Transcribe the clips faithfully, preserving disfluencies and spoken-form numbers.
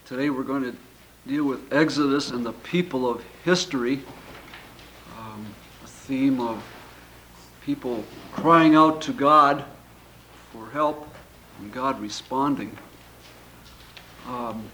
Today we're going to deal with Exodus and the people of history, um, a theme of people crying out to God for help and God responding. Um,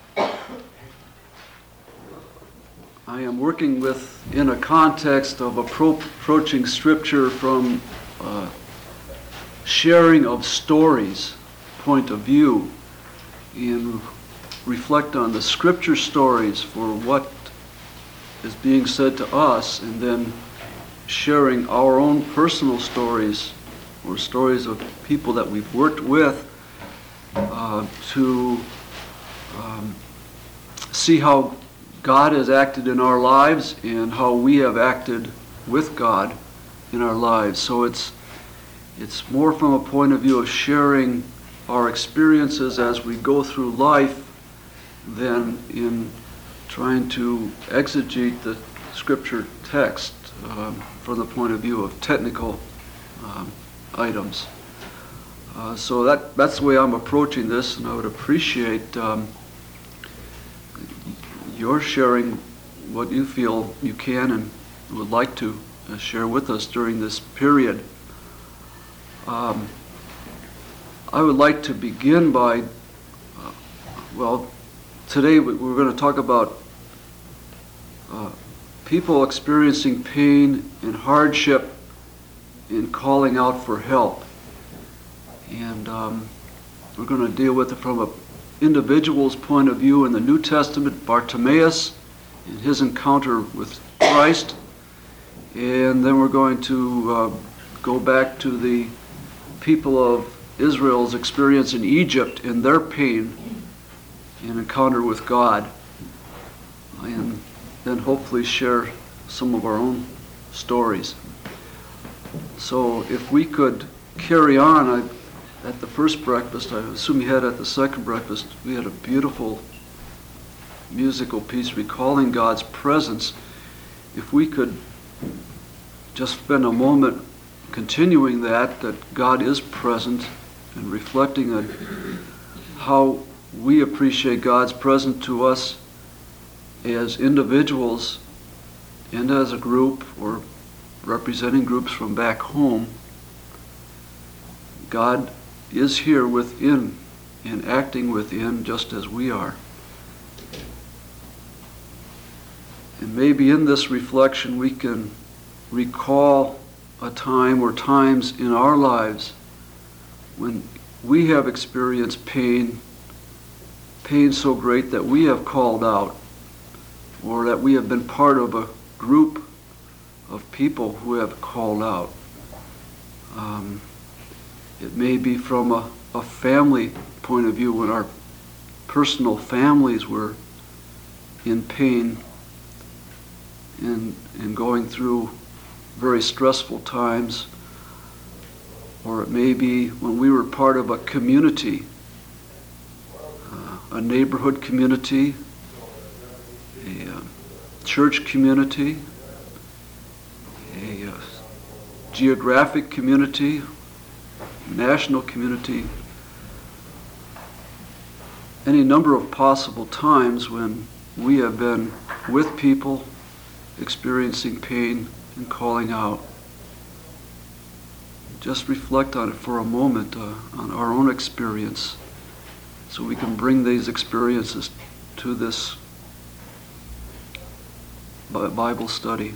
I am working with, in a context of appro- approaching Scripture from uh, sharing of stories point of view, and reflect on the Scripture stories for what is being said to us, and then sharing our own personal stories or stories of people that we've worked with uh, to um, see how God has acted in our lives and how we have acted with God in our lives. So it's it's more from a point of view of sharing our experiences as we go through life than in trying to exegete the Scripture text um, from the point of view of technical um, items. Uh, so that that's the way I'm approaching this, and I would appreciate um, your sharing what you feel you can and would like to uh, share with us during this period. Um, I would like to begin by, uh, well, today we're going to talk about uh, people experiencing pain and hardship in calling out for help. And um, we're going to deal with it from an individual's point of view in the New Testament, Bartimaeus and his encounter with Christ. And then we're going to uh, go back to the people of Israel's experience in Egypt and their pain and encounter with God, and then hopefully share some of our own stories. So if we could carry on, I, at the first breakfast, I assume you had at the second breakfast, we had a beautiful musical piece recalling God's presence. If we could just spend a moment continuing that, that God is present, and reflecting on how we appreciate God's presence to us as individuals and as a group, or representing groups from back home. God is here within and acting within just as we are. And maybe in this reflection we can recall a time or times in our lives when we have experienced pain, pain so great that we have called out, or that we have been part of a group of people who have called out. Um, it may be from a, a family point of view, when our personal families were in pain and, and going through very stressful times. Or it may be when we were part of a community, uh, a neighborhood community, a uh, church community, a uh, geographic community, national community, any number of possible times when we have been with people experiencing pain and calling out. Just reflect on it for a moment, uh, on our own experience, so we can bring these experiences to this Bible study.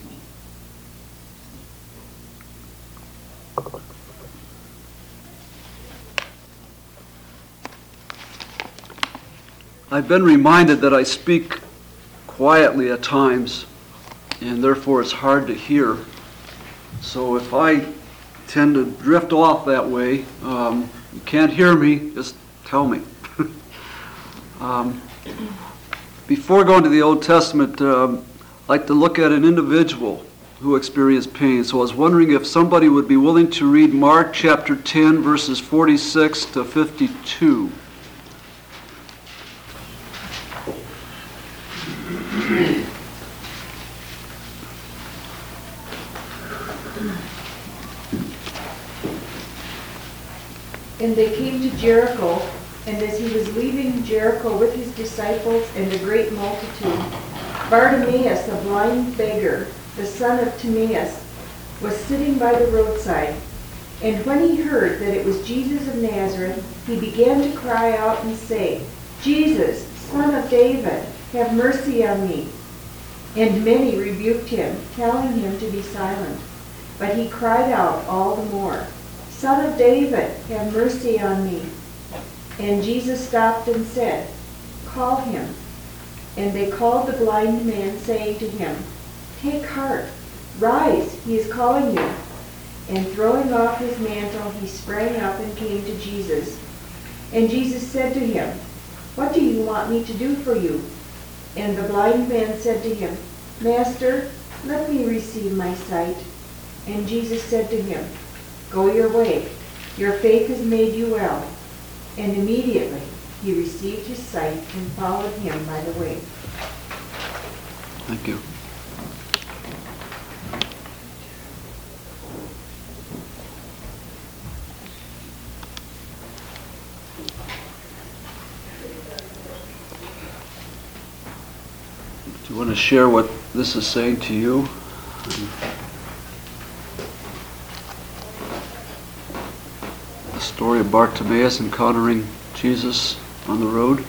I've been reminded that I speak quietly at times, and therefore it's hard to hear. So if I tend to drift off that way, um, you can't hear me, just tell me. um, before going to the Old Testament, um, I'd like to look at an individual who experienced pain. So I was wondering if somebody would be willing to read Mark chapter ten, verses forty-six to fifty-two. And they came to Jericho, And as he was leaving Jericho with his disciples and a great multitude, Bartimaeus, a blind beggar, the son of Timaeus, was sitting by the roadside. And when he heard that it was Jesus of Nazareth, he began to cry out and say, Jesus, Son of David, have mercy on me. And many rebuked him, telling him to be silent. But he cried out all the more, Son of David, have mercy on me. And Jesus stopped and said, Call him. And they called the blind man, saying to him, Take heart, rise, he is calling you. And throwing off his mantle, he sprang up and came to Jesus. And Jesus said to him, What do you want me to do for you? And the blind man said to him, Master, let me receive my sight. And Jesus said to him, Go your way, your faith has made you well. And immediately he received his sight and followed him by the way. Thank you. Do you want to share what this is saying to you? The story of Bartimaeus encountering Jesus on the road?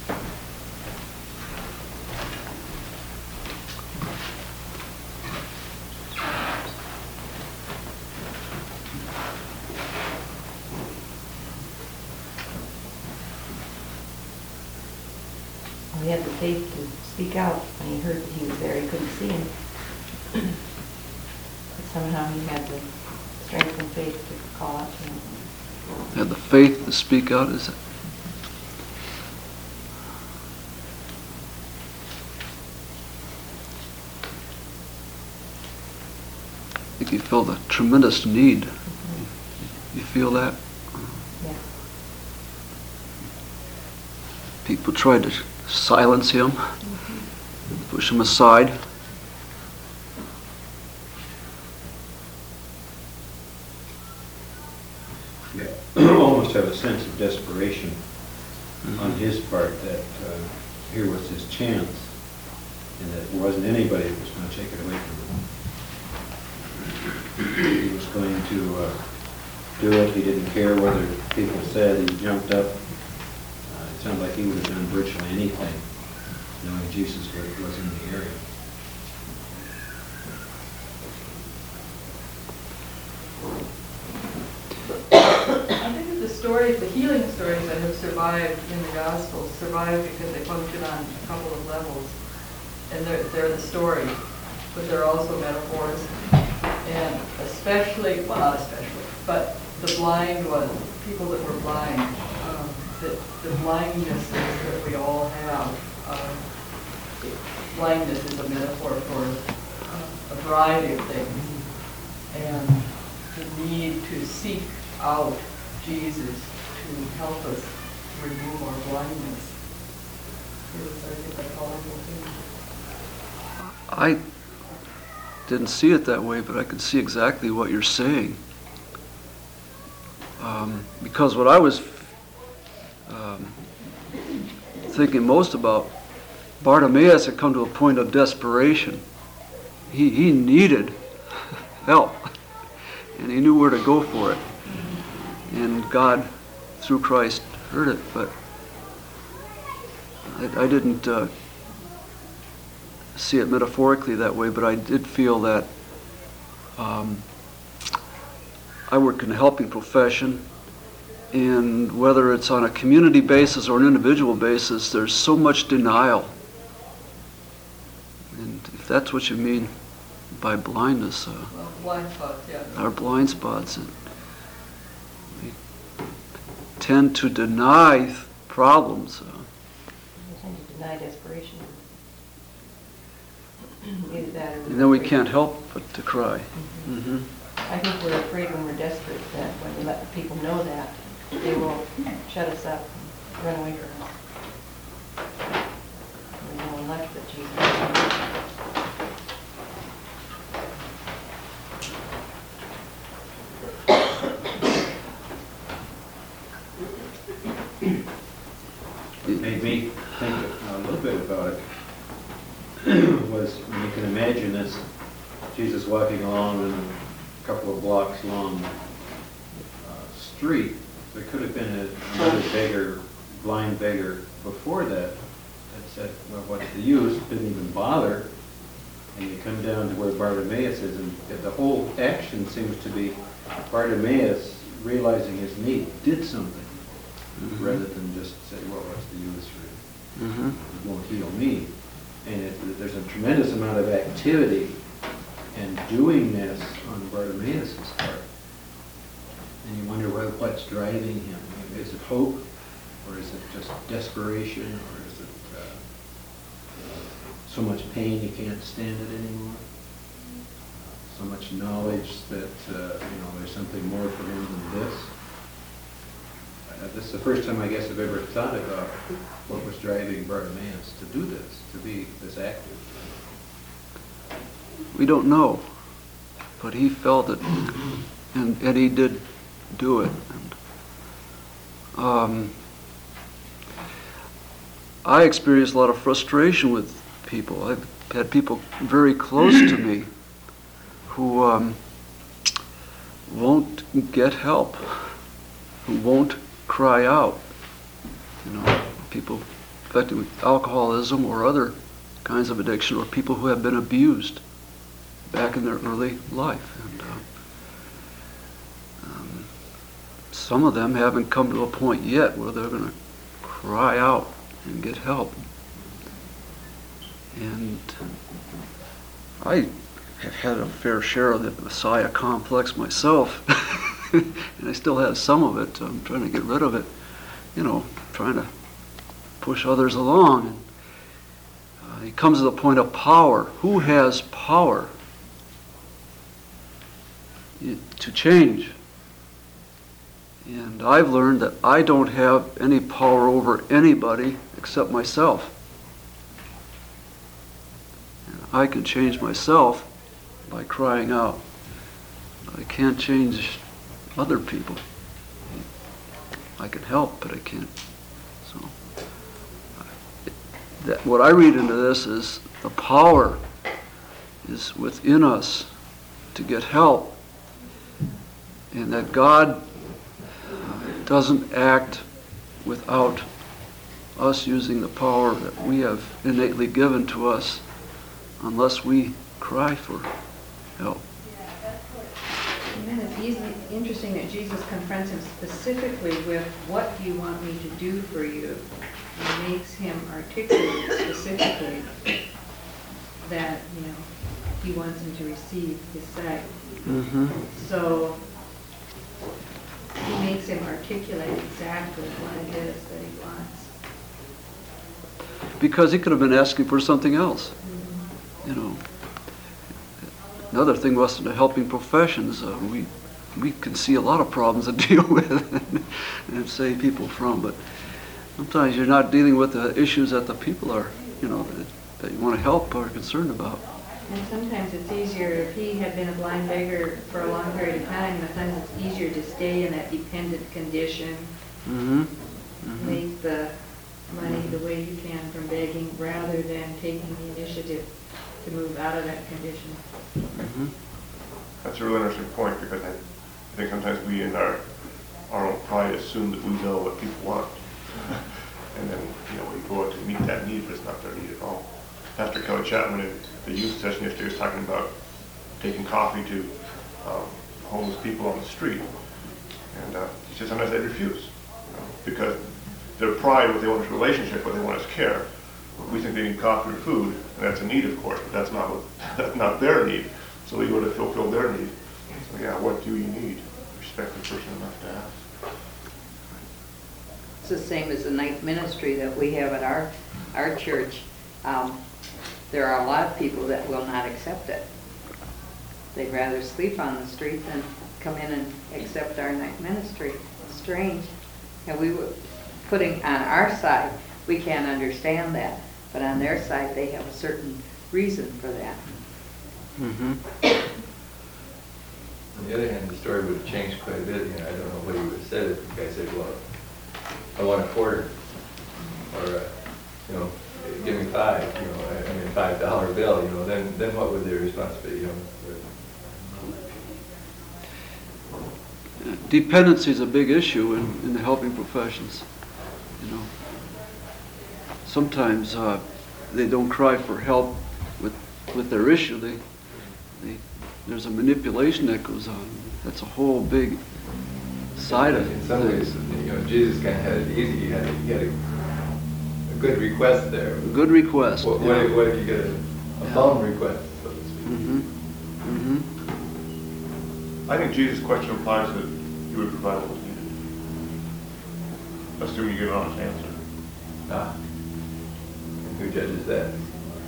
He had the faith to speak out when he heard that he was there. He couldn't see him. But somehow he had the strength and faith to call out to him. Had the faith to speak out, is it? I think you felt a tremendous need. Mm-hmm. You feel that? Yeah. People tried to silence him, mm-hmm. push him aside. Yeah, almost have a sense of desperation mm-hmm. on his part that uh, here was his chance, and that there wasn't anybody that was going to take it away from him. He was going to uh, do it. He didn't care whether people said. He jumped up. Uh, it sounded like he would have done virtually anything, knowing Jesus was in the area. I think that the stories, the healing stories that have survived in the Gospels, survive because they function on a couple of levels. And they're, they're the story, but they're also metaphors. And especially, well, not especially, but the blind ones, people that were blind, um, the, the blindnesses that we all have. Um, blindness is a metaphor for uh, a variety of things. And the need to seek out Jesus to help us remove our blindness is, I think, a powerful thing. I didn't see it that way, but I can see exactly what you're saying. Um, because what I was um, thinking most about, Bartimaeus had come to a point of desperation. He, he needed help, and he knew where to go for it. And God, through Christ, heard it, but I, I didn't uh, see it metaphorically that way, but I did feel that um, I work in a helping profession, and whether it's on a community basis or an individual basis, there's so much denial. And if that's what you mean by blindness, uh, Well, blind spots, yeah. our blind spots, and we tend to deny problems. Uh, We tend to deny desperation. Either that or and then we can't help but to cry. Mm-hmm. Mm-hmm. I think we're afraid when we're desperate that when we let the people know that, they will shut us up and run away from us. There's no one left but Jesus. What made me think a little bit about it was, when you can imagine this, Jesus walking along in a couple of blocks long uh, street. There could have been a- another beggar, blind beggar before that, that said, well, what's the use? Didn't even bother. And you come down to where Bartimaeus is, and the whole action seems to be Bartimaeus realizing his need, did something, Mhm. rather than just say, well, what's the use for it? Mhm. It won't heal me. And it, there's a tremendous amount of activity and doingness on Bartimaeus' part. And you wonder, well, what's driving him? Is it hope, or is it just desperation, or is it uh, so much pain he can't stand it anymore? So much knowledge that uh, you know there's something more for him than this. Uh, this is the first time I guess I've ever thought about what was driving Bartimaeus to do this, to be this active. We don't know, but he felt it, and, and he did do it. And, um, I experienced a lot of frustration with people. I've had people very close to me who um, won't get help, who won't cry out. You know, people affected with alcoholism or other kinds of addiction, or people who have been abused back in their early life. And, uh, um, some of them haven't come to a point yet where they're going to cry out and get help. And I have had a fair share of the Messiah complex myself, and I still have some of it. I'm trying to get rid of it, you know, trying to push others along. And, uh, he comes to the point of power. Who has power to change? And I've learned that I don't have any power over anybody except myself. And I can change myself by crying out. I can't change other people. I can help, but I can't. So, that, what I read into this is the power is within us to get help, and that God doesn't act without us using the power that we have innately given to us unless we cry for help. And then it's easy, interesting that Jesus confronts him specifically with, what do you want me to do for you? And makes him articulate specifically that, you know, he wants him to receive his sight. Mm-hmm. So he makes him articulate exactly what it is that he wants. Because he could have been asking for something else. You know, another thing was the helping professions. Uh, we we can see a lot of problems to deal with and, and save people from, but sometimes you're not dealing with the issues that the people are, you know, that, that you want to help or are concerned about. And sometimes it's easier, if he had been a blind beggar for a long period of time, sometimes it's easier to stay in that dependent condition, Mm-hmm. Mm-hmm. make the money the way you can from begging, rather than taking the initiative to move out of that condition. Mm-hmm. That's a really interesting point, because I, I think sometimes we in our, our own pride assume that we know what people want. And then, you know, we go out to meet that need, but it's not their need at all. Pastor Kelly Chapman in the youth session yesterday was talking about taking coffee to um, homeless people on the street. And uh, he said sometimes they refuse, you know, because their pride, what they want is relationship, what they want is care. We think they need coffee or food, and that's a need, of course, but that's not what, that's not their need. So we go to fulfill their need. So yeah, what do you need? Respect the person enough to ask. It's the same as the night ministry that we have at our, our church. Um, there are a lot of people that will not accept it. They'd rather sleep on the street than come in and accept our night ministry. It's strange. And we were putting on our side, we can't understand that, but on their side, they have a certain reason for that. Mm-hmm. On the other hand, the story would have changed quite a bit. You know, I don't know what he would have said if the guy said, well, I want a quarter, or, uh, you know, give me five, you know, I I mean, five dollar bill, you know, then, then what would their response be, you know? Dependency is a big issue in, in the helping professions, you know. Sometimes uh, they don't cry for help with, with their issue. They, they, there's a manipulation that goes on. That's a whole big side of In some ways, things. you know, Jesus kind of had it easy, he had, a- he had a, a good request there. Good request. What, what if, what if you get a, a Yeah. phone request, so to speak? Mm-hmm. Mm-hmm. I think Jesus' question implies that you would provide what was needed. Assuming you get an honest answer. Ah. And who judges that? I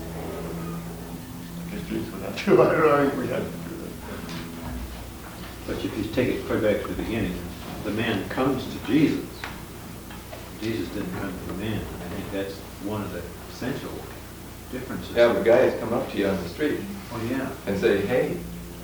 guess Jesus would have to, I don't know, I think we had to do that. But if you take it clear back to the beginning, the man comes to Jesus. Jesus didn't come to the man. I think that's one of the essential differences. Yeah, but guys come up to you on the street Oh, yeah. and say, hey,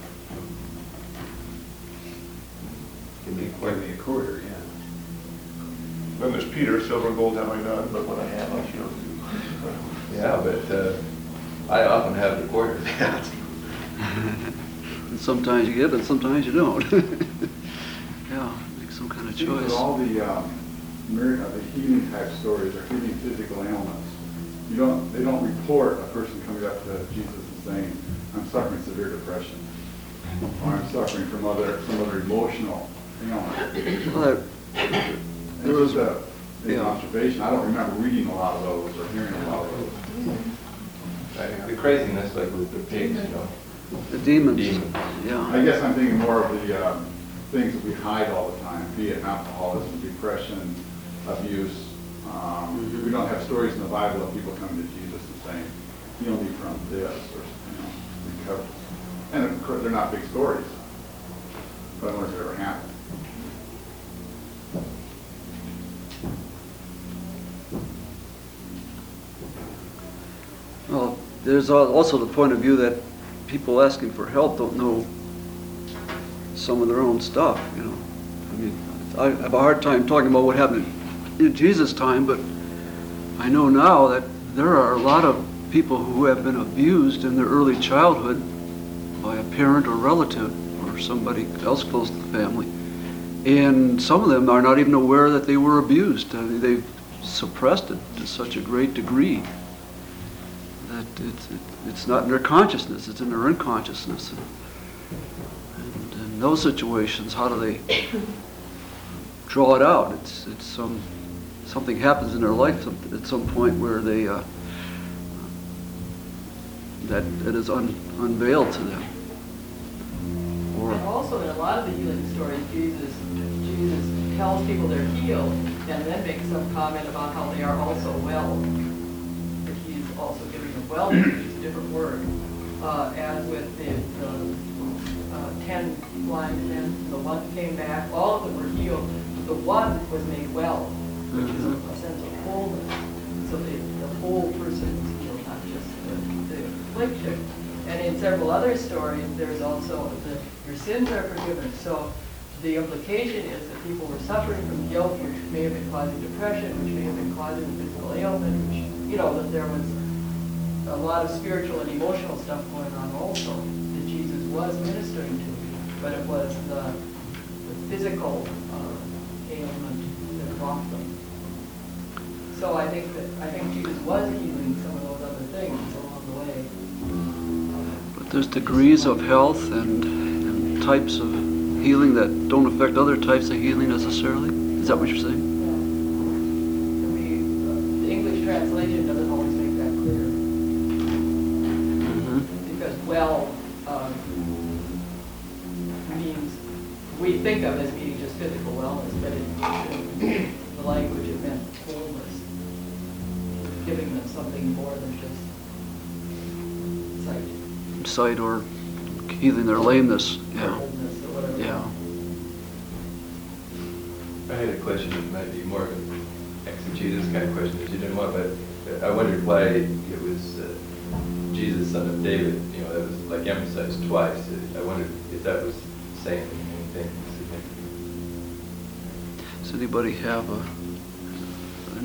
give me a Give quarter. me a quarter, yeah. Then there's Peter, silver and gold have I none, but what I have I'll show you. Yeah, but uh, I often have the quarter. And sometimes you get it, sometimes you don't. Yeah, make some kind of These choice. are all the, um, mir- uh, the healing type stories, or healing physical ailments. You don't, they don't report a person coming up to Jesus and saying, I'm suffering severe depression, or I'm suffering from other, some other emotional ailment. Well, that- It was a, an Yeah. observation. I don't remember reading a lot of those or hearing a lot of those. Right, the craziness, like with the pigs, you know. The demons, Demons. yeah. I guess I'm thinking more of the um, things that we hide all the time, be it alcoholism, depression, abuse. Um, Mhm. We don't have stories in the Bible of people coming to Jesus and saying, heal me from this, or, you know, recover. And of course, they're not big stories, but I wonder if it ever happened. Well, there's al- also the point of view that people asking for help don't know some of their own stuff, you know. I mean, I have a hard time talking about what happened in Jesus' time, but I know now that there are a lot of people who have been abused in their early childhood by a parent or relative or somebody else close to the family. And some of them are not even aware that they were abused. I mean, they've suppressed it to such a great degree that it's, it, it's not in their consciousness, it's in their unconsciousness. And in those situations, how do they draw it out? It's, it's some, something happens in their life some- at some point where they, uh, that it is un, unveiled to them. Or, And also, in a lot of the healing stories, Jesus, Jesus tells people they're healed, and then makes some comment about how they are also well. That he's also giving them wellness, which is a different word. Uh, as with the, the uh, ten blind men, the one came back, all of them were healed. The one was made well, which is a, a sense of wholeness. So the, the whole person was healed, not just the, the affliction. And in several other stories, there's also the, your sins are forgiven. So the implication is that people were suffering from guilt, which may have been causing depression, which may have been causing physical ailment, which, you know, that there was a lot of spiritual and emotional stuff going on also that Jesus was ministering to. But it was the, the physical uh, ailment that brought them. So I think that, I think Jesus was healing some of those other things along the way. but there's degrees of health and, and types of healing that don't affect other types of healing necessarily? Is that what you're saying? The, the English translation doesn't always make that clear, Mm-hmm. because well um, means, we think of as meaning just physical wellness, but it, the language, it meant wholeness, giving them something more than just sight, Sight or healing their lameness, or yeah, wholeness, or whatever. yeah. I had a question that might be more of an exegesis kind of question that you didn't want, but I wondered why it was uh, Jesus, son of David, you know, that was like emphasized twice. I wondered if that was saying anything significant. Does anybody have a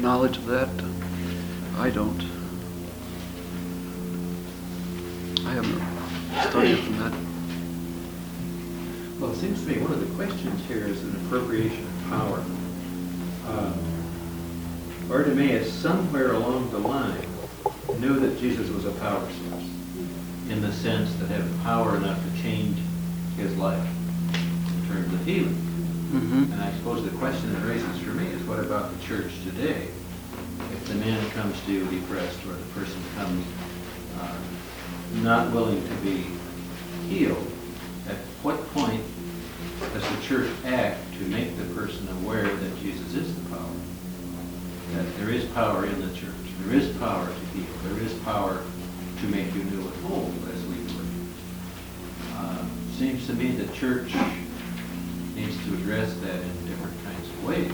knowledge of that. I don't. I haven't studied from that. Well, it seems to me one of the questions here is an appropriation of power. Uh, Bartimaeus, somewhere along the line, knew that Jesus was a power source, in the sense that had power enough to change his life in terms of healing. Mm-hmm. And I suppose the question it raises for me is, what about the church today? If the man comes to you depressed, or the person comes uh, not willing to be healed, at what point does the church act to make the person aware that Jesus is the power? That there is power in the church. There is power to heal. There is power to make you new and whole, as we believe. Uh, seems to me the church needs to address that in different kinds of ways,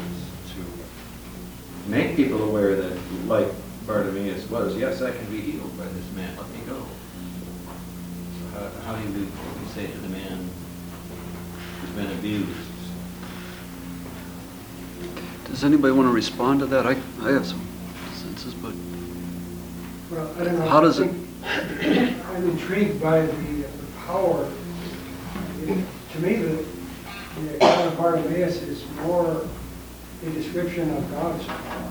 to make people aware that, like Bartimaeus was, yes, I can be healed by this man, let me go. So how, how do we, we say to the man who's been abused? Does anybody want to respond to that? I, I have some senses, but Well, I don't know. How does I it- think I'm intrigued by the, the power. It- To me, the, the account of Bartimaeus is more a description of God's power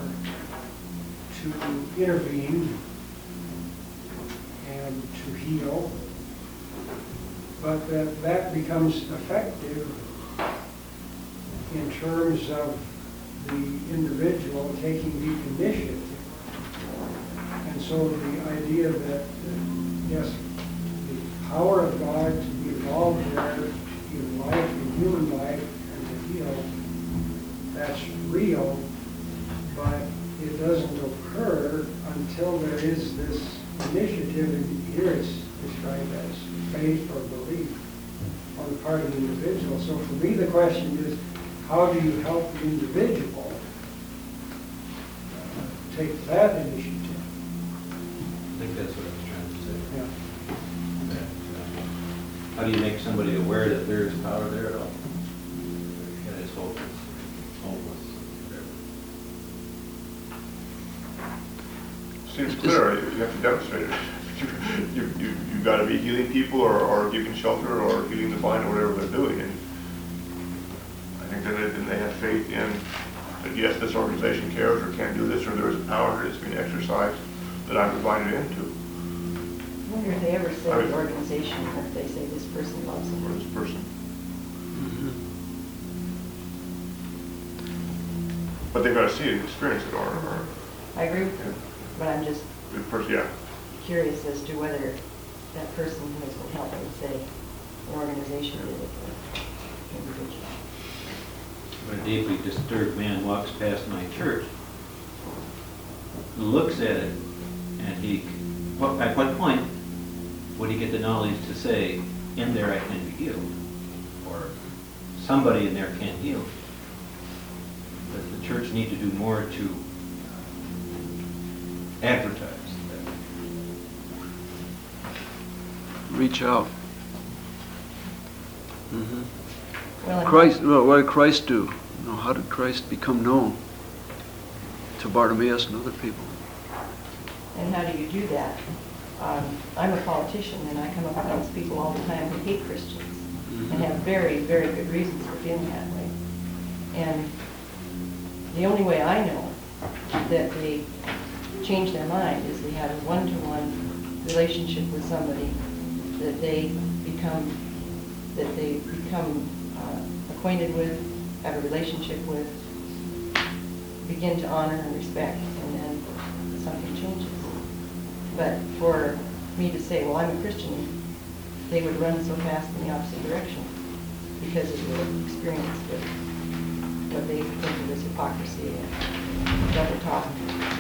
to intervene and to heal, but that that becomes effective in terms of the individual taking deep initiative. And so the idea that, uh, yes, the power of God to be involved there in life, in human life, and to heal, that's real, but it doesn't occur until there is this initiative, and here it's described as faith or belief on the part of the individual. So for me, the question is, how do you help the individual uh, take that initiative? I think that's what I was trying to say. Yeah. That, uh, How do you make somebody aware that there is power there at all? That it's hopeless, hopeless, whatever. Seems clear, you have to demonstrate it. You, you, you've got to be healing people, or, or giving shelter, or healing the blind, or whatever they're doing. And I think that they, they have faith in that, yes, this organization cares, or can't do this, or there is a power that's being exercised that I'm invited into I wonder if they ever say the organization, or if they say this person loves for them. this person. But they've got to see it and experience it, or, or I agree, yeah, but I'm just the person, yeah. curious as to whether that person knows what help would say an organization did it for an individual. When a deeply disturbed man walks past my church, looks at it, and he, what, at what point would he get the knowledge to say, in there I can be healed, or somebody in there can heal? Does the church need to do more to advertise that? reach out. Mhm. Well, and- Christ, well, what did Christ do? You know, how did Christ become known to Bartimaeus and other people? And how do you do that? Um, I'm a politician, and I come up against people all the time who hate Christians and have very, very good reasons for feeling that way. And the only way I know that they change their mind is they have a one-to-one relationship with somebody that they become, that they become uh, acquainted with, have a relationship with, begin to honor and respect, and then something changes. But for me to say, well, I'm a Christian, they would run so fast in the opposite direction because of their experience with what they think of as hypocrisy and double talk.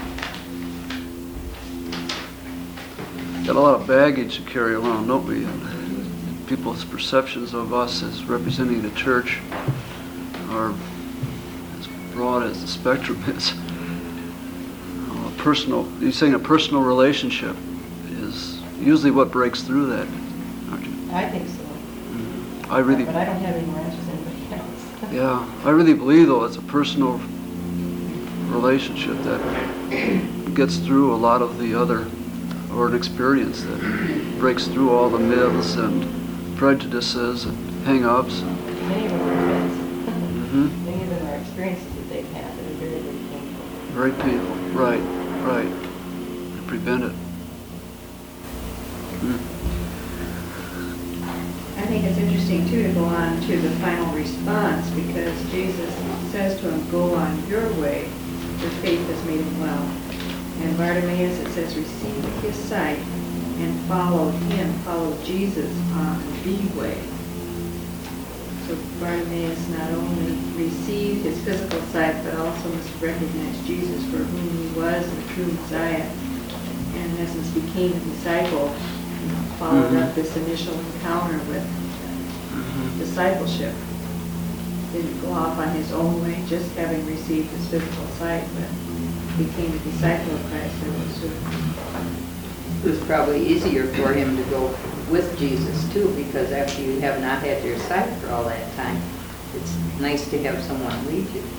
Got a lot of baggage to carry around, don't we? And people's perceptions of us as representing the church are as broad as the spectrum is. Uh, personal, you're saying a personal relationship is usually what breaks through that, aren't you? I think so. I really, But I don't have any more answers than anybody else. yeah, I really believe though it's a personal relationship that gets through a lot of the other, or an experience that breaks through all the myths and prejudices and hang-ups. Many of them are myths. Mm-hmm. Many of them are experiences that they've had that are very, very painful. Very painful, right, right. To prevent it. Mm. I think it's interesting too to go on to the final response, because Jesus says to him, "Go on your way, your faith has made him well." And Bartimaeus, it says, received his sight and followed him, followed Jesus on the way. So Bartimaeus not only received his physical sight, but also must recognize Jesus for whom he was, the true Messiah, and in essence became a disciple, followed Mhm. up this initial encounter with Mhm. discipleship. Didn't go off on his own way, just having received his physical sight, but became a disciple of Christ. It was, uh, It was probably easier for him to go with Jesus too, because after you have not had your sight for all that time, it's nice to have someone lead you.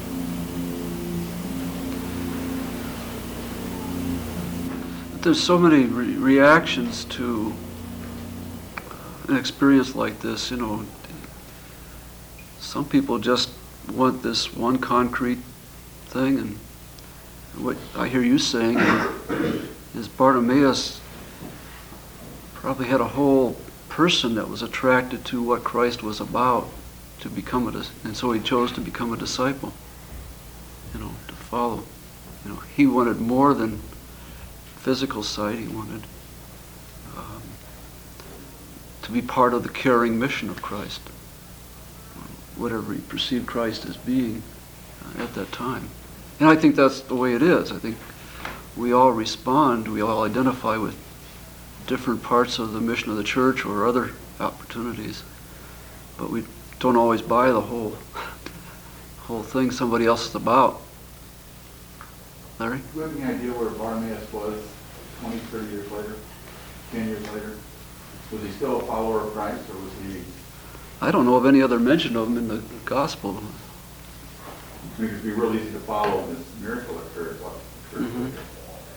But there's so many re- reactions to an experience like this, you know. Some people just want this one concrete thing, and what I hear you saying is Bartimaeus probably had a whole person that was attracted to what Christ was about, to become a, dis- and so he chose to become a disciple, you know, to follow. You know, he wanted more than physical sight. He wanted um, to be part of the carrying mission of Christ, whatever he perceived Christ as being uh, at that time. And I think that's the way it is. I think we all respond, we all identify with different parts of the mission of the church or other opportunities, but we don't always buy the whole whole thing somebody else is about. Larry? Do you have any idea where Bartimaeus was twenty, thirty years later, ten years later? Was he still a follower of Christ, or was he? I don't know of any other mention of him in the gospel. I mean, it'd be real easy to follow this miracle occurred. What occurred Mhm. later.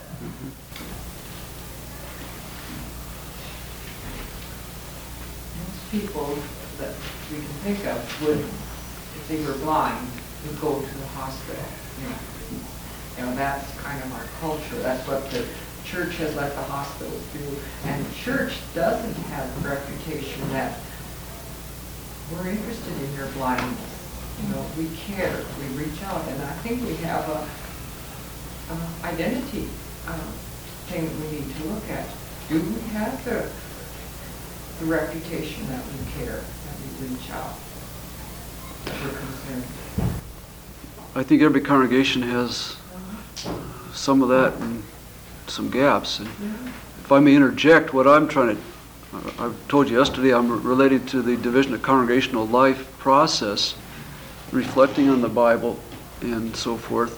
Most people that we can think of would, if they were blind, would go to the hospital. You know, you know that's kind of our culture. That's what the church has let the hospitals do. And the church doesn't have a reputation that we're interested in your blindness. You know, we care, we reach out, and I think we have a, a identity uh, thing that we need to look at. Do we have the the reputation that we care, that we reach out, that we're concerned? I think every congregation has some of that and some gaps. And if I may interject, what I'm trying to, I told you yesterday, I'm related to the Division of Congregational Life process, reflecting on the Bible and so forth.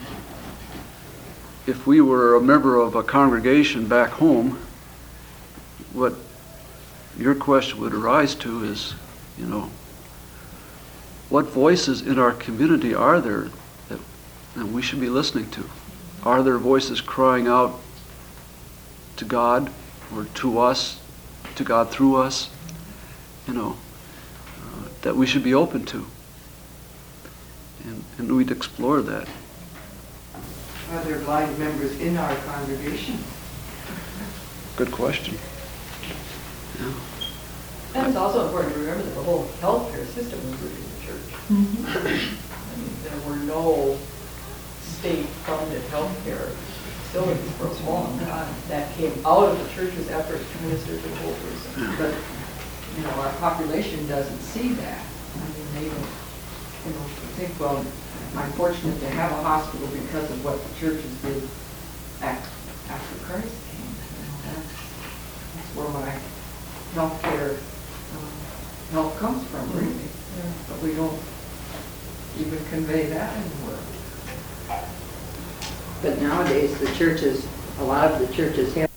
If we were a member of a congregation back home, what your question would arise to is, you know, what voices in our community are there that, that we should be listening to? Are there voices crying out to God or to us, to God through us, you know, uh, that we should be open to? And, and we'd explore that. Are there blind members in our congregation? Good question. Yeah. And it's also important to remember that the whole healthcare system was rooted in the church. I mean, there were no state-funded healthcare facilities for a long time. That came out of the church's efforts to minister to the whole person. But, you know, our population doesn't see that. I mean, they don't, you know, think, well, I'm fortunate to have a hospital because of what the churches did after, after Christ came. You know, that's, that's where my healthcare um, help comes from, really. Yeah. But we don't even convey that anymore. But nowadays, the churches, a lot of the churches have,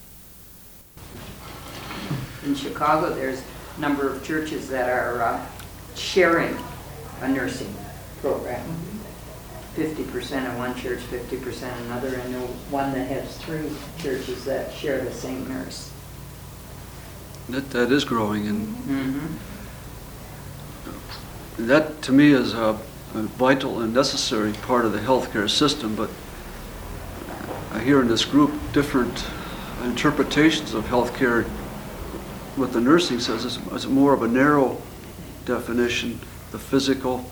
in Chicago, there's a number of churches that are uh, sharing a nursing program. fifty percent in one church, fifty percent in another, and the one that has three churches that share the same nurse. That, that is growing, and Mm-hmm. that, to me, is a, a vital and necessary part of the healthcare system, but I hear in this group different interpretations of healthcare. What the nursing says is, is more of a narrow definition, the physical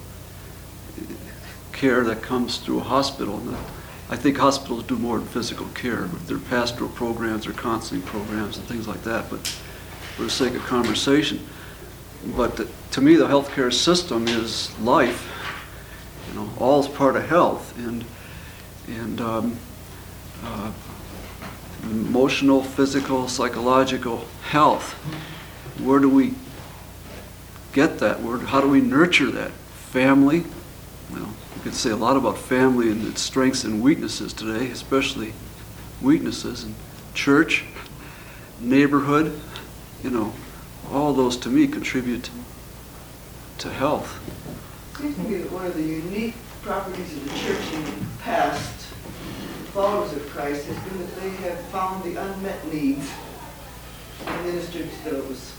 care that comes through a hospital. And I think hospitals do more than physical care with their pastoral programs or counseling programs and things like that, but for the sake of conversation. But the, to me, the healthcare system is life. You know, all is part of health, and and um, uh, emotional, physical, psychological health. Where do we get that? Where, how do we nurture that? Family. Well, you could say a lot about family and its strengths and weaknesses today, especially weaknesses. And church, neighborhood, you know, all those to me contribute to health. It seems to me that one of the unique properties of the church in the past, followers of Christ, has been that they have found the unmet needs and ministered to those.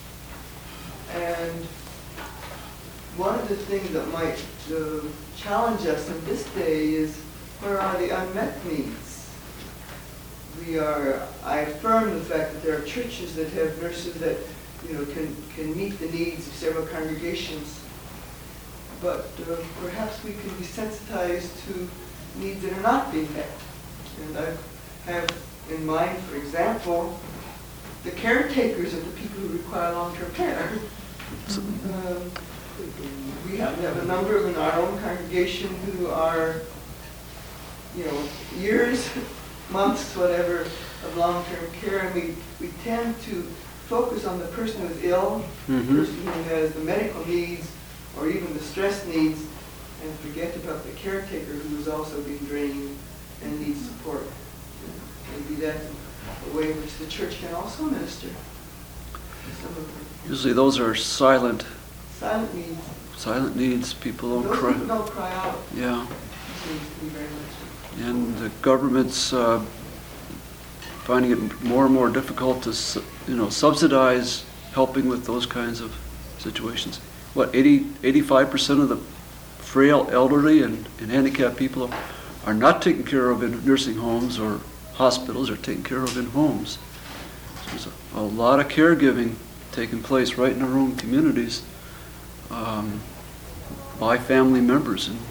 And one of the things that might uh, challenge us in this day is, where are the unmet needs? We are, I affirm the fact that there are churches that have nurses that, you know, can, can meet the needs of several congregations. But uh, perhaps we can be sensitized to needs that are not being met. And I have in mind, for example, the caretakers of the people who require long-term care. Uh, we have, we have a number of in our own congregation who are, you know, years, months, whatever, of long-term care, and we, we tend to focus on the person who's ill, Mhm. the person who has the medical needs, or even the stress needs, and forget about the caretaker who is also being drained and needs support. Maybe that's a way in which the church can also minister to some of the Usually those are silent, silent needs. silent needs. People don't Those cry. who don't cry out Yeah. seems to be very much. And the government's uh, finding it more and more difficult to, su- you know, subsidize helping with those kinds of situations. What, eighty, eighty-five percent of the frail, elderly, and, and handicapped people are not taken care of in nursing homes or hospitals, are taken care of in homes. So there's a, a lot of caregiving taking place right in our own communities um, by family members. And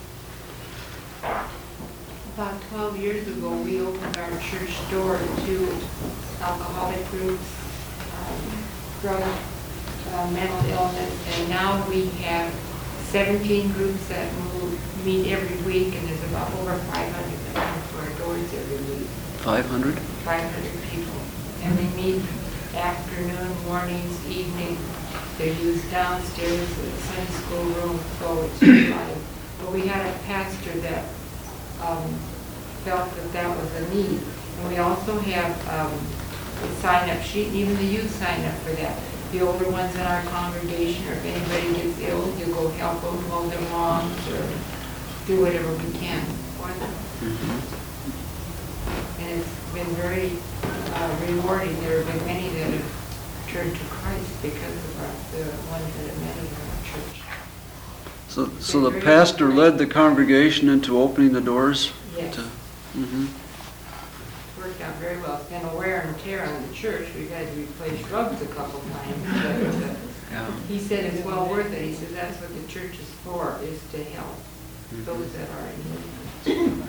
About twelve years ago, we opened our church door to alcoholic groups, um, drug, uh, mental illness, and now we have seventeen groups that move, meet every week, and there's about over five hundred that come to our doors every week. five hundred? five hundred people. And they meet afternoon, mornings, evening. They're used downstairs in the Sunday school room, so it's just like, but we had a pastor that um, felt that that was a need. And we also have um, a sign-up sheet, and even the youth sign up for that. The older ones in our congregation, or if anybody gets ill, you go help them, mow their lawns, or do whatever we can for them. And it's been very uh, rewarding. There have been many that have turned to Christ because of our, the ones that have met in our church. So, so the pastor led the congregation into opening the doors? Yes. To, mhm. Worked out very well. It's been a wear and tear on the church. We've had to replace rugs a couple times. But, uh, Yeah. he said it's well worth it. He says that's what the church is for, is to help those that are in need.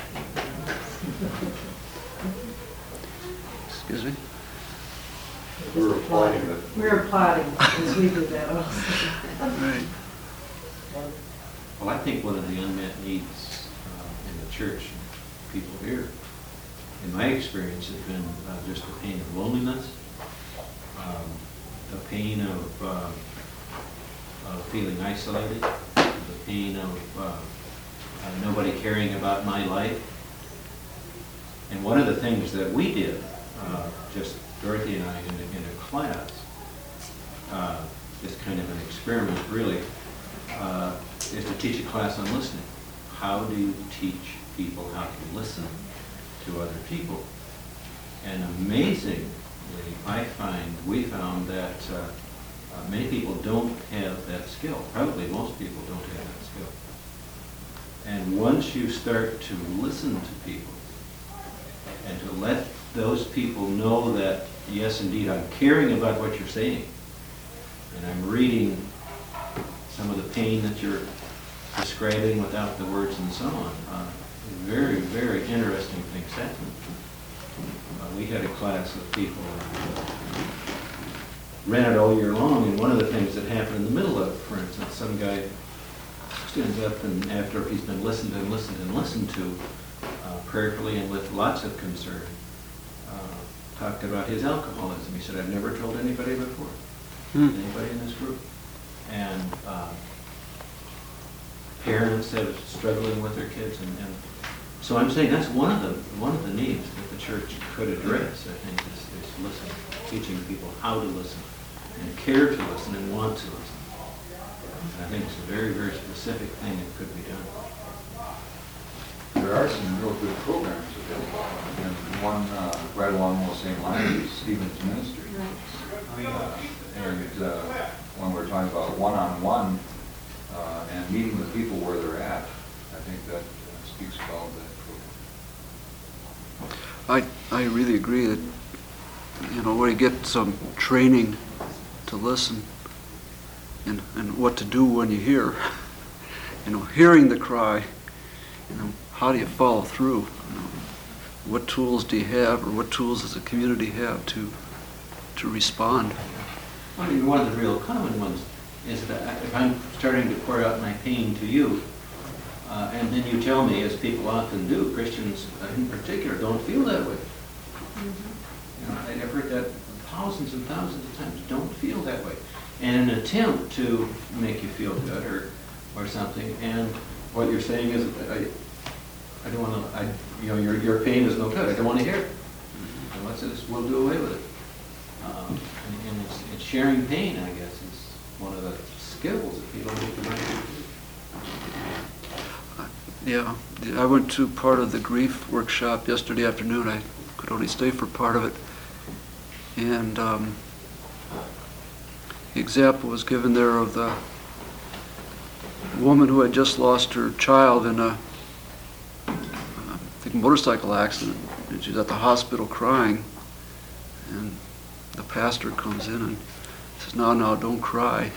Excuse me? We're applauding that. We're applauding as we do that also. Right. Well, I think one of the unmet needs uh, in the church, people here, in my experience, has been uh, just the pain of loneliness, um, the pain of, uh, of feeling isolated, the pain of uh, uh, nobody caring about my life. And one of the things that we did, uh, just Dorothy and I in a, in a class, uh, just kind of an experiment really, uh, is to teach a class on listening. how do you teach people how to listen to other people? And amazingly, I find, we found that uh, uh, many people don't have that skill. Probably most people don't have that skill. And once you start to listen to people and to let those people know that, yes, indeed, I'm caring about what you're saying, and I'm reading some of the pain that you're describing without the words and so on. Uh, very, very interesting things happen. Uh, we had a class of people uh, ran it all year long, and one of the things that happened in the middle of it, for instance, some guy stands up and after he's been listened and listened and listened to uh, prayerfully and with lots of concern, uh, talked about his alcoholism. He said, I've never told anybody before, Hmm. anybody in this group. And uh, parents that are struggling with their kids, and, and so I'm saying that's one of the one of the needs that the church could address. I think is, is listening, teaching people how to listen, and care to listen, and want to listen. And I think it's a very, very specific thing that could be done. There are some real good programs available, and one uh, right along those same lines is Stephen's Ministry. Uh, and uh, when we're talking about one-on-one uh, and meeting the people where they're at, I think that uh, speaks well to that program. I, I really agree that, you know, when you get some training to listen and, and what to do when you hear, you know, hearing the cry, you know, how do you follow through? You know, what tools do you have, or what tools does the community have to to respond? I mean, one of the real common ones is that if I'm starting to pour out my pain to you, uh, and then you tell me, as people often do, Christians in particular don't feel that way. Mm-hmm. You know, I've heard that thousands and thousands of times. Don't feel that way. And an attempt to make you feel good or or something, and what you're saying is, I, I don't want to, I, you know, your your pain is no good. I don't want to hear it. And let's just, we'll do away with it. Um, and and it's, it's sharing pain, I guess, is one of the skills that people need to learn. Yeah, I went to part of the grief workshop yesterday afternoon. I could only stay for part of it. And um, the example was given there of the woman who had just lost her child in a, I think, motorcycle accident. And she's at the hospital crying. And the pastor comes in and says, no, no, don't cry.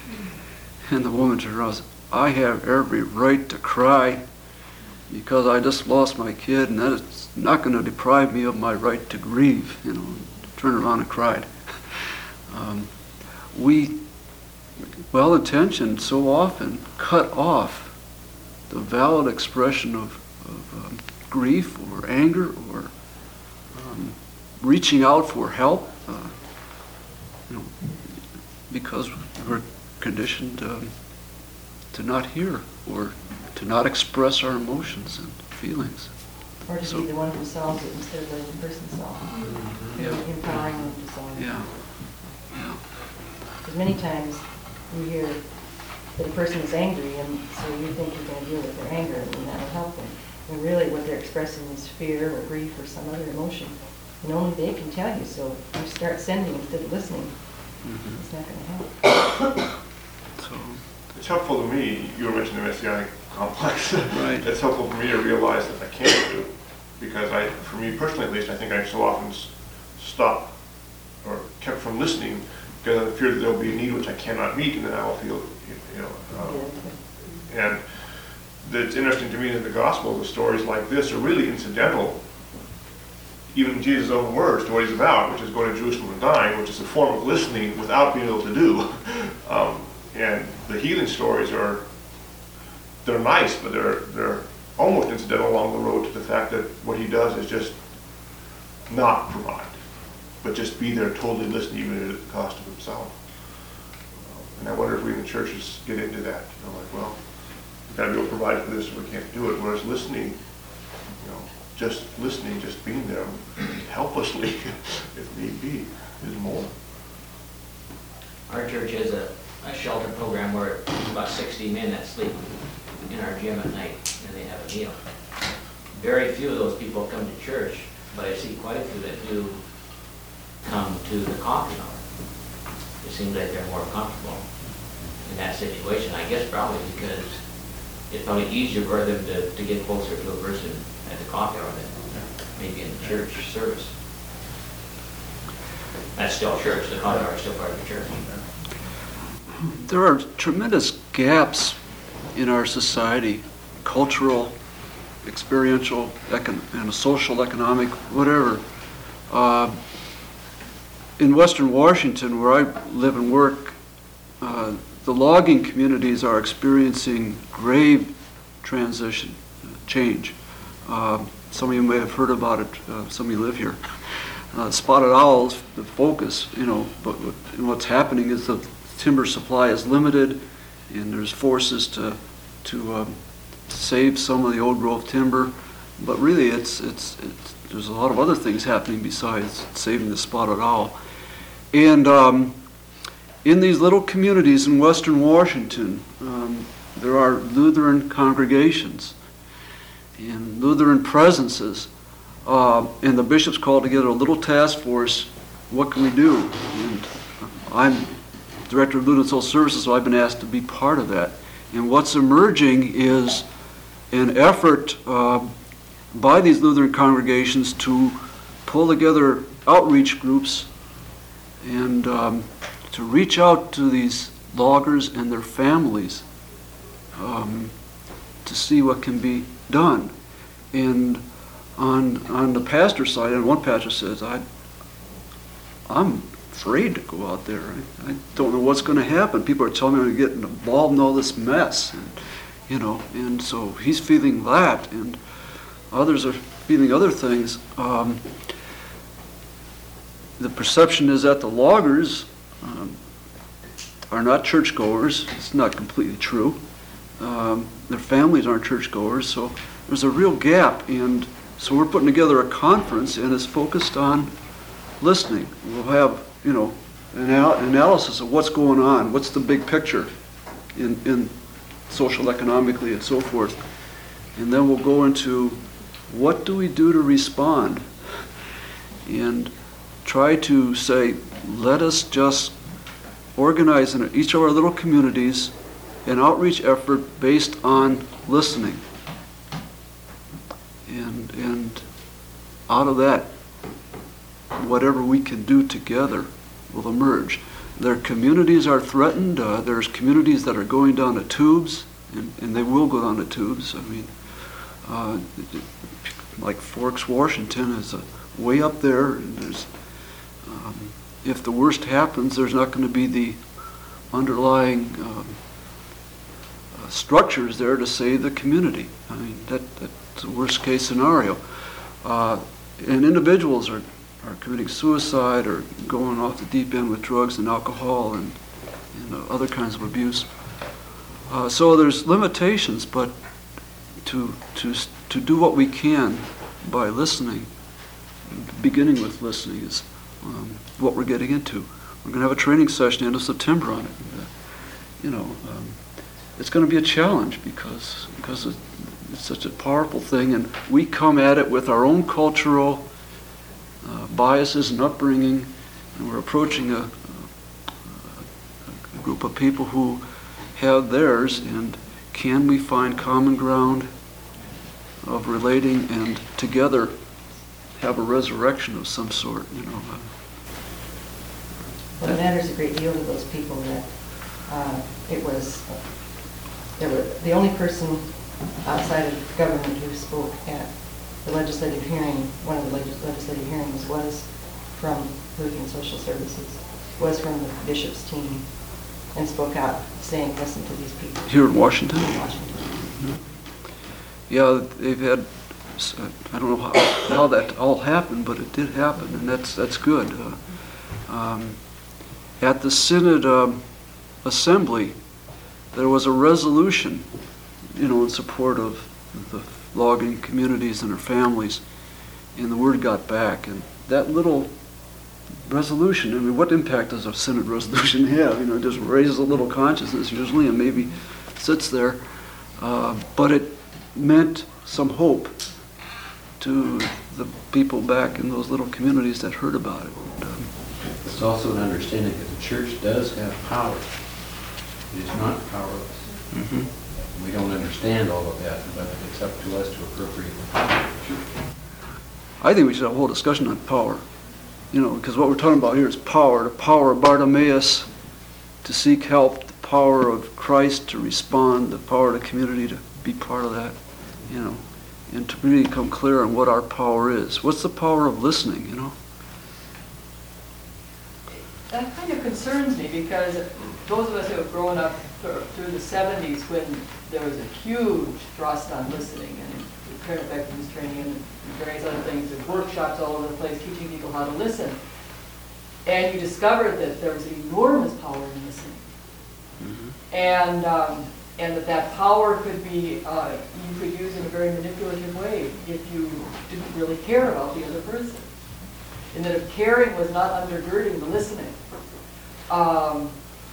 And the woman turns around and says, I have every right to cry because I just lost my kid, and that is not going to deprive me of my right to grieve. You know, turned around and cried. Um, we, well-intentioned, so often cut off the valid expression of, of um, grief or anger or um, reaching out for help, uh, you know, because we're conditioned um, to not hear or to not express our emotions and feelings. Or to So- be the one who solves it instead of letting the person solve it. Yeah. Empowering them to solve it. Yeah. Yeah. Because many times you hear that a person is angry, and so you think you're going to deal with their anger, and that will help them. And really what they're expressing is fear or grief or some other emotion. And only they can tell you, so if you start sending instead of listening, Mhm. it's not going to help. So, It's helpful to me, you were mentioning the Messianic complex. Right. It's helpful for me to realize that I can't do, because I, for me personally at least, I think I so often s- stop or kept from listening because I fear that there'll be a need which I cannot meet, and then I will feel, you know, um, and it's interesting to me that the gospel, the stories like this are really incidental, even in Jesus' own words, to what he's about, which is going to Jerusalem and dying, which is a form of listening without being able to do. Um, and the healing stories are, they're nice, but they're they're almost incidental along the road to the fact that what he does is just not provide, but just be there, totally listen, even at the cost of himself. And I wonder if we in the churches get into that, you know, like, well, we've got to be able to provide for this, or we can't do it. Whereas listening, you know, just listening, just being there helplessly, if need be, is more. Our church has a, a shelter program where it's about sixty men that sleep in our gym at night and they have a meal. Very few of those people come to church, but I see quite a few that do come to the coffee hour. It seems like they're more comfortable in that situation. I guess probably because it's probably easier for them to, to get closer to a person at the coffee hour than maybe in the church service. That's still church. The coffee hour is still part of the church. There are tremendous gaps in our society, cultural, experiential, econ- and social, economic, whatever. Uh, in Western Washington, where I live and work, uh, the logging communities are experiencing grave transition, uh, change. Uh, some of you may have heard about it, uh, some of you live here. Uh, spotted owls, the focus, you know, but what's happening is the timber supply is limited, and there's forces to to, um, to save some of the old growth timber, but really it's, it's it's there's a lot of other things happening besides saving the spotted owl. And um, in these little communities in Western Washington, um, there are Lutheran congregations and Lutheran presences, uh, and the bishops called together a little task force. What can we do? And I'm director of Lutheran Social Services, so I've been asked to be part of that. And what's emerging is an effort uh, by these Lutheran congregations to pull together outreach groups and um, to reach out to these loggers and their families um, to see what can be done. And on on the pastor side, and one pastor says, I, I'm afraid to go out there. I, I don't know what's going to happen. People are telling me I'm getting involved in all this mess, and, you know. And so he's feeling that, and others are feeling other things. Um, the perception is that the loggers um, are not churchgoers. It's not completely true. Um, their families aren't churchgoers, so there's a real gap. And so we're putting together a conference, and it's focused on listening. We'll have, you know, an anal- analysis of what's going on, what's the big picture in, in social, economically, and so forth. And then we'll go into what do we do to respond, and try to say, let us just organize in each of our little communities an outreach effort based on listening. And, and out of that, whatever we can do together will emerge. Their communities are threatened. Uh, there's communities that are going down the tubes, and, and they will go down the tubes. I mean, uh, like Forks, Washington is uh, way up there, and there's, um, if the worst happens, there's not going to be the underlying um, uh, structures there to save the community. I mean, that, that's the worst case scenario. Uh, and individuals are are committing suicide or going off the deep end with drugs and alcohol and, and uh, other kinds of abuse. Uh, so there's limitations, but to to to do what we can by listening, beginning with listening, is um, what we're getting into. We're going to have a training session end of September on it. And, uh, you know, um, it's going to be a challenge because because it, it's such a powerful thing, and we come at it with our own cultural Uh, biases and upbringing, and we're approaching a, a, a group of people who have theirs, and can we find common ground of relating and together have a resurrection of some sort, you know. Well, it matters a great deal to those people that uh, it was, there were, the only person outside of government who spoke at the legislative hearing, one of the legis- legislative hearings was from Lutheran Social Services, was from the bishop's team, and spoke out saying, listen to these people. Here in Washington? In Washington. Mm-hmm. Yeah, they've had, I don't know how, how that all happened, but it did happen, and that's that's good. Uh, um, at the Synod um, Assembly, there was a resolution, you know, in support of the logging communities and their families, and the word got back. And that little resolution, I mean, what impact does a Synod resolution have? You know, it just raises a little consciousness usually, and maybe sits there. Uh, But it meant some hope to the people back in those little communities that heard about it. Um, It's also an understanding that the church does have power. It is not powerless. mhm. We don't understand all of that, but it's up to us to appropriate the power. I think we should have a whole discussion on power, you know, because what we're talking about here is power, the power of Bartimaeus to seek help, the power of Christ to respond, the power of the community to be part of that, you know, and to really become clear on what our power is. What's the power of listening, you know? That kind of concerns me because those of us who have grown up through through the seventies when there was a huge thrust on listening and parent effectiveness training and various other things and workshops all over the place teaching people how to listen. And you discovered that there was enormous power in listening. Mm-hmm. And um, and that that power could be, uh, you could use in a very manipulative way if you didn't really care about the other person. And that if caring was not undergirding the listening, um,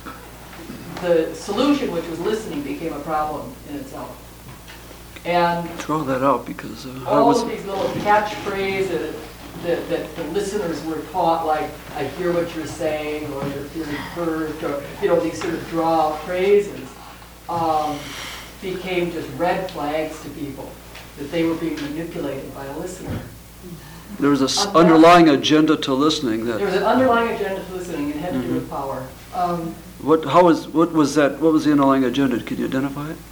the solution, which was listening, became a problem in itself. And Draw that out because uh, I all was, of these little catchphrases that, that the listeners were taught, like, I hear what you're saying, or you're feeling hurt, or, you know, these sort of draw phrases, um, became just red flags to people, that they were being manipulated by a listener. there was an underlying agenda to listening that. There was an underlying agenda to listening, and it had to do with power. Um, What, how was, what was that, what was the underlying agenda? Can you identify it?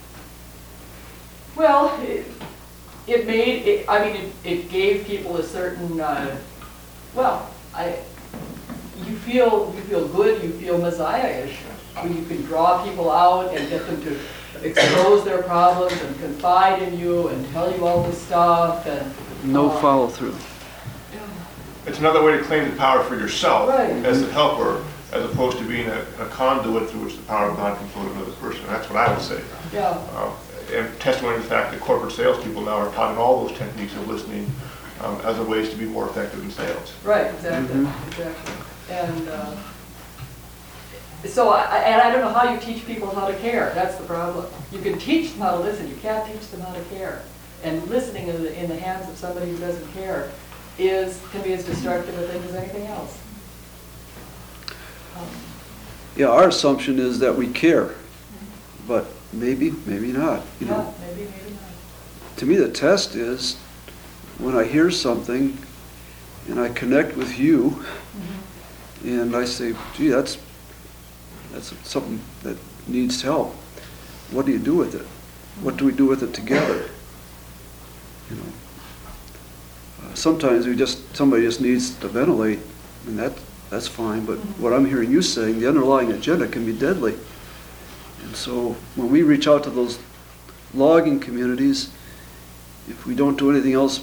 Well, it, it made, it, I mean, it, it gave people a certain, uh, well, I, you feel, you feel good, you feel Messiah-ish, when you can draw people out and get them to expose their problems and confide in you and tell you all this stuff and... No uh, follow through. It's another way to claim the power for yourself Right. as the helper, as opposed to being a, a conduit through which the power of God can flow to another person. That's what I would say. Yeah. Uh, and testimony to the fact that corporate salespeople now are taught in all those techniques of listening um, as a ways to be more effective in sales. Right, exactly, Mhm. exactly. And uh, so, I, and I don't know how you teach people how to care. That's the problem. You can teach them how to listen. You can't teach them how to care. And listening in the, in the hands of somebody who doesn't care is can be as destructive a thing as anything else. Um, Yeah, our assumption is that we care, but maybe, maybe not, you yeah, know. maybe, maybe not. To me, the test is when I hear something and I connect with you Mm-hmm. and I say, gee, that's, that's something that needs help. What do you do with it? What do we do with it together? You know, uh, sometimes we just, somebody just needs to ventilate, and that, that's fine, but what I'm hearing you saying, the underlying agenda can be deadly. And so when we reach out to those logging communities, if we don't do anything else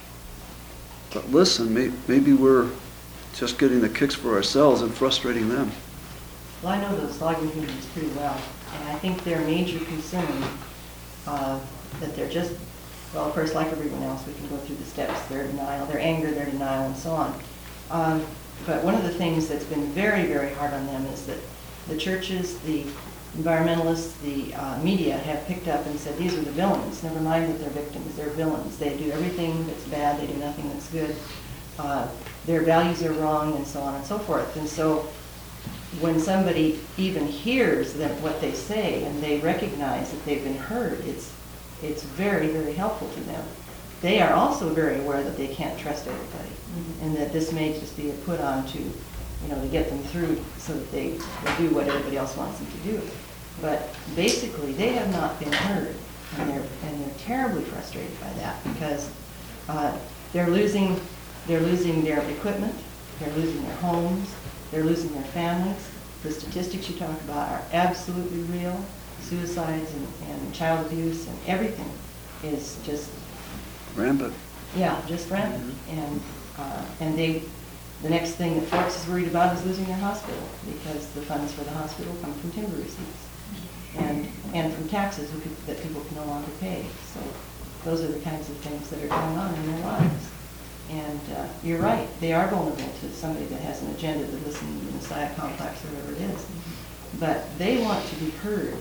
but listen, may, maybe we're just getting the kicks for ourselves and frustrating them. Well, I know those logging communities pretty well, and I think their major concern, uh, that they're just, well, of course, like everyone else, we can go through the steps, their denial, their anger, their denial, and so on. Um, but one of the things that's been very, very hard on them is that the churches, the environmentalists, the uh, media have picked up and said, these are the villains. Never mind that they're victims, they're villains. They do everything that's bad, they do nothing that's good. Uh, their values are wrong, and so on and so forth. And so when somebody even hears that what they say and they recognize that they've been heard, it's it's very, very helpful to them. They are also very aware that they can't trust everybody, mm-hmm. and that this may just be a put on to, you know, to get them through so that they will do what everybody else wants them to do. But basically, they have not been heard, and they're and they're terribly frustrated by that because uh, they're losing they're losing their equipment, they're losing their homes, they're losing their families. The statistics you talk about are absolutely real. Suicides and, and child abuse and everything is just Rampant. yeah, just rampant. Mm-hmm. And uh, and they, the next thing that Forks is worried about is losing their hospital because the funds for the hospital come from timber receipts and and from taxes who could, that people can no longer pay. So those are the kinds of things that are going on in their lives. And uh, you're right, they are vulnerable to somebody that has an agenda to listen to the Messiah complex or whatever it is. But they want to be heard.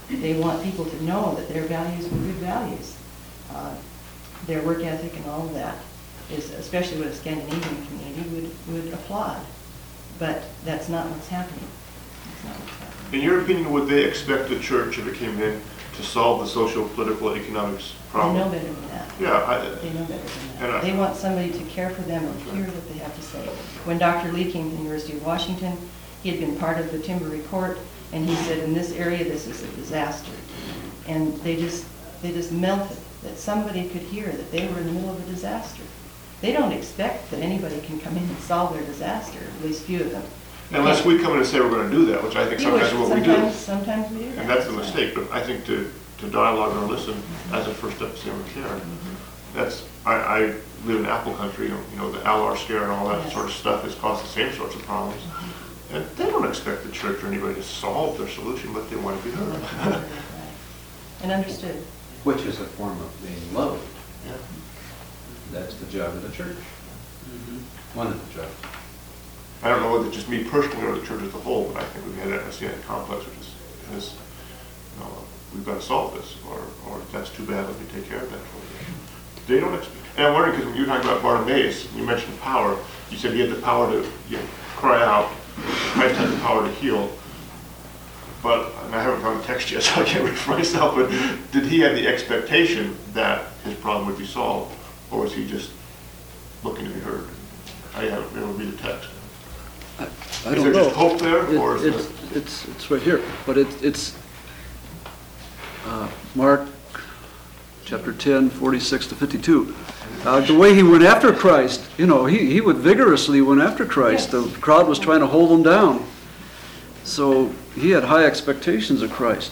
They want people to know that their values were good values. Uh, Their work ethic and all of that is, especially what a Scandinavian community would, would applaud. But that's not what's happening. That's not what's happening. In your opinion, would they expect the church, if it came in, to solve the social, political, economics problem? They know better than that. Yeah, I, They know better than and I- that. They want somebody to care for them and hear what they have to say. When Doctor Lee came to the University of Washington, he had been part of the timber report, and he said, in this area, this is a disaster. And they just, they just melted, that somebody could hear that they were in the middle of a disaster. They don't expect that anybody can come in and solve their disaster, at least few of them. unless we come in and say we're going to do that, which I think You wish, sometimes is what we do. sometimes, sometimes we do that. And that's a mistake, but I think to, to dialogue or listen as a first step to say we care. That's, I, I live in Apple country, you know, the Al-Ar scare and all that Yes. sort of stuff has caused the same sorts of problems. And they don't expect the church or anybody to solve their solution, but they want to be heard. And understood. Which is a form of being loved. That's the job of the church. One of the jobs. I don't know whether it's just me personally or the church as a whole, but I think we've had that Messianic complex, which is, is, you know, we've got to solve this, or, or that's too bad, let me take care of that for you. They don't expect, and I'm wondering, because when you were talking about Bartimaeus, you mentioned power, you said he had the power to, you know, cry out, Christ had the power to heal, but, and I haven't found the text yet, so I can't read for myself, but did he have the expectation that his problem would be solved, or was he just looking to be heard? I haven't been able to read the text. I Is don't there know. just hope there, It- or is it's, it? it's, it's right here, but it, it's, uh, Mark, chapter ten, forty-six to fifty-two. Uh, the way he went after Christ, you know, he, he would vigorously went after Christ. The crowd was trying to hold him down. So he had high expectations of Christ.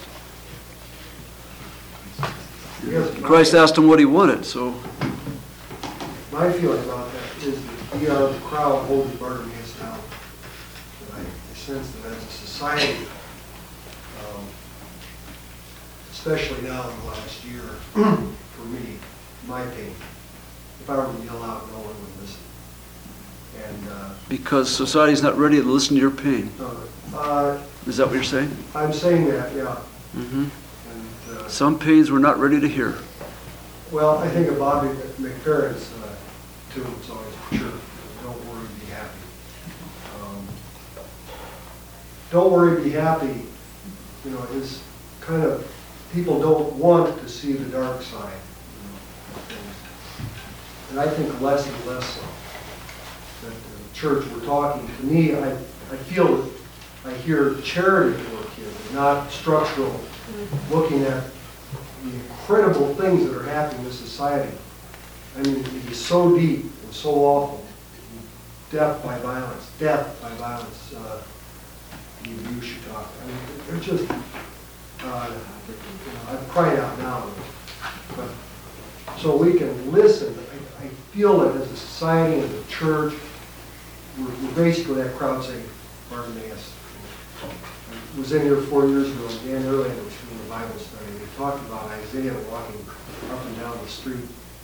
Christ asked him what he wanted, so. My feeling about that is that we are the crowd holding Bartimaeus down. And I sense that as a society, um, especially now in the last year, for me, my pain, if I were to yell out, no one would listen. And uh, Because society's not ready to listen to your pain. uh, Is that what you're saying? I'm saying that, yeah. Mm-hmm. And, uh, Some pains we're not ready to hear. Well, I think of Bobby McFerrin's uh, tune, it's always true. Don't worry, be happy. Um, don't worry, be happy, you know, is kind of, people don't want to see the dark side, you know, of things. And I think less and less so. That the church, we're talking, to me, I, I feel that I hear charity work here, not structural, looking at the incredible things that are happening in society. I mean, it is so deep and so awful. Death by violence, death by violence, uh, the abuse you talk. I mean, they're just, uh, you know, I'm crying out now. But, so we can listen. I, I feel that as a society and as a church, we're, we're basically that crowd saying, Bartimaeus. I was in here four years ago, and Dan Erlander was doing the Bible study. We talked about Isaiah walking up and down the street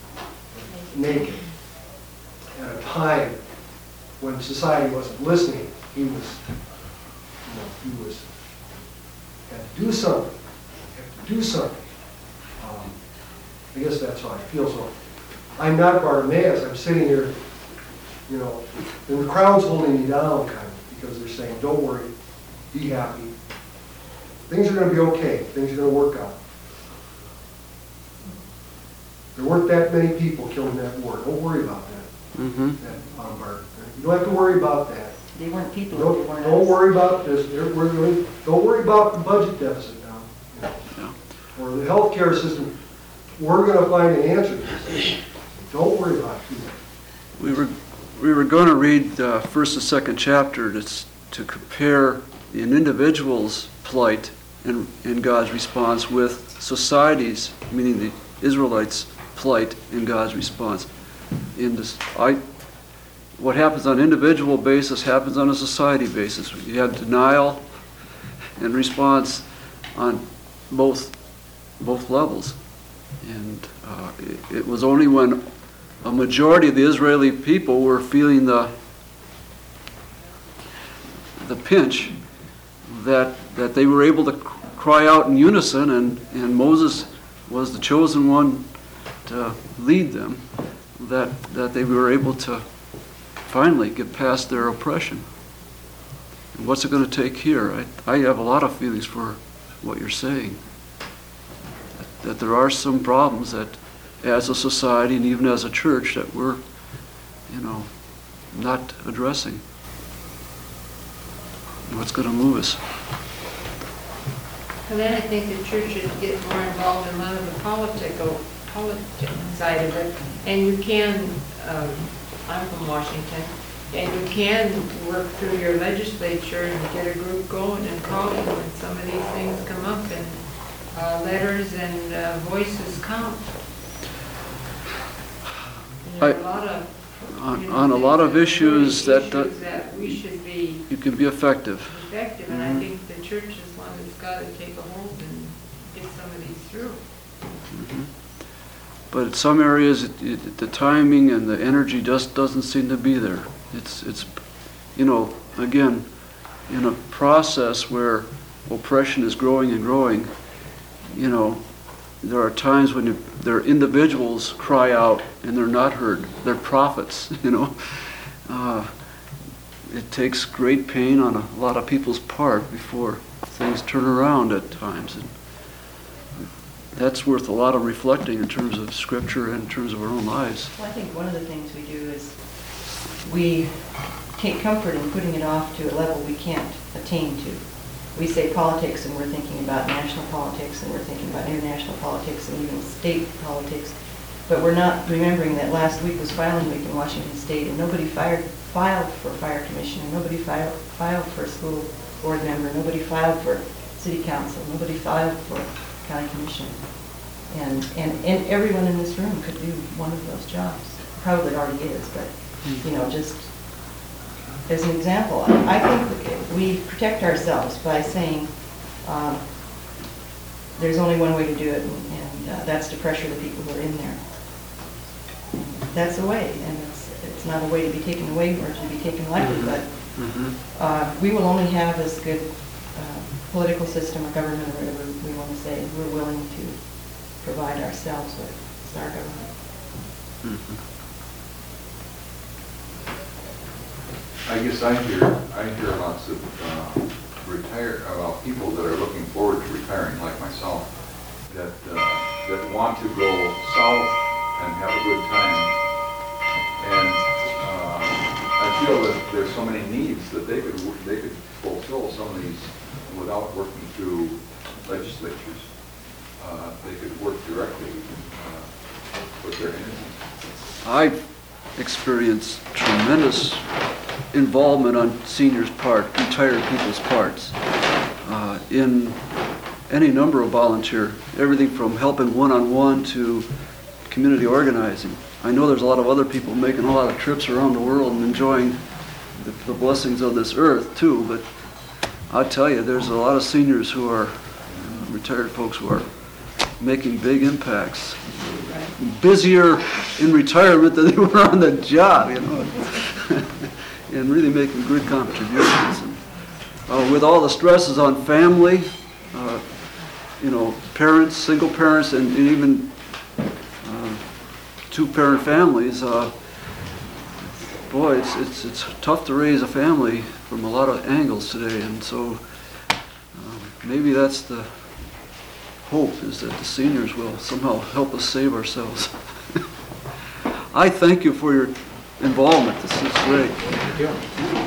naked at a time when society wasn't listening. He was, you know, he was, had to do something, had to do something. Um, I guess that's how I feel. So I'm not Bartimaeus. I'm sitting here, you know, and the crowd's holding me down kind of because they're saying, don't worry, be happy. Things are going to be okay. Things are going to work out. There weren't that many people killed in that war. Don't worry about that. Mm-hmm. That bombardment. You don't have to worry about that. They weren't people. Don't, They weren't don't us. worry about this. They're- we're going- Don't worry about the budget deficit now. You know, Yeah. or the healthcare system. We're going to find an answer to this. Don't worry about it. We were, we were going to read uh, first and second chapter to, s- to compare an individual's plight and, and God's response with society's, meaning the Israelites' plight and God's response. In this, I, what happens on an individual basis happens on a society basis. You have denial and response on both, both levels. And uh, it, it was only when a majority of the Israeli people were feeling the the pinch that that they were able to cry out in unison, and, and Moses was the chosen one to lead them, that, that they were able to finally get past their oppression. And what's it going to take here? I, I have a lot of feelings for what you're saying. That, that there are some problems that as a society and even as a church that we're, you know, not addressing. And what's going to move us? And then I think the church should get more involved in a lot of the political, political side of it. And you can, um, I'm from Washington, and you can work through your legislature and get a group going and call them when some of these things come up, and uh, letters and uh, voices count. And there are a lot of, On, you know, on a lot of issues that, issues uh, that we should be you can be effective. effective, and Mhm. I think the church is one that's got to take a hold and get some of these through. Mhm. But in some areas, it, it, the timing and the energy just doesn't seem to be there. It's, it's, you know, again, in a process where oppression is growing and growing, you know, there are times when you, there are individuals cry out and they're not heard. They're prophets, you know. Uh, it takes great pain on a lot of people's part before things turn around at times. And that's worth a lot of reflecting in terms of Scripture and in terms of our own lives. Well, I think one of the things we do is we take comfort in putting it off to a level we can't attain to. We say politics, and we're thinking about national politics, and we're thinking about international politics, and even state politics. But we're not remembering that last week was filing week in Washington State, and nobody fired, filed for a fire commissioner, nobody filed, filed for a school board member, nobody filed for city council, nobody filed for county commissioner. And, and, and everyone in this room could do one of those jobs. Probably already is, but, you know, just as an example, I think we protect ourselves by saying um, there's only one way to do it, and, and uh, that's to pressure the people who are in there. That's a way, and it's, it's not a way to be taken away or to be taken lightly, but uh, we will only have as good uh, political system or government or whatever we want to say we're willing to provide ourselves with. It's our government. Mm-hmm. I guess I hear, I hear lots of uh, retire, about people that are looking forward to retiring, like myself, that uh, that want to go south and have a good time. And uh, I feel that there's so many needs that they could they could fulfill some of these without working through legislatures. Uh, they could work directly uh, with their energy. I've experienced tremendous involvement on seniors' part, retired people's parts, uh, in any number of volunteer, everything from helping one-on-one to community organizing. I know there's a lot of other people making a lot of trips around the world and enjoying the, the blessings of this earth too, but I'll tell you, there's a lot of seniors who are, uh, retired folks who are making big impacts. Busier in retirement than they were on the job, you know, and really making good contributions. And, uh, with all the stresses on family, uh, you know, parents, single parents, and, and even uh, two-parent families, uh, boy, it's, it's it's tough to raise a family from a lot of angles today, and so uh, maybe that's the hope, is that the seniors will somehow help us save ourselves. I thank you for your involvement. This is great. Thank you.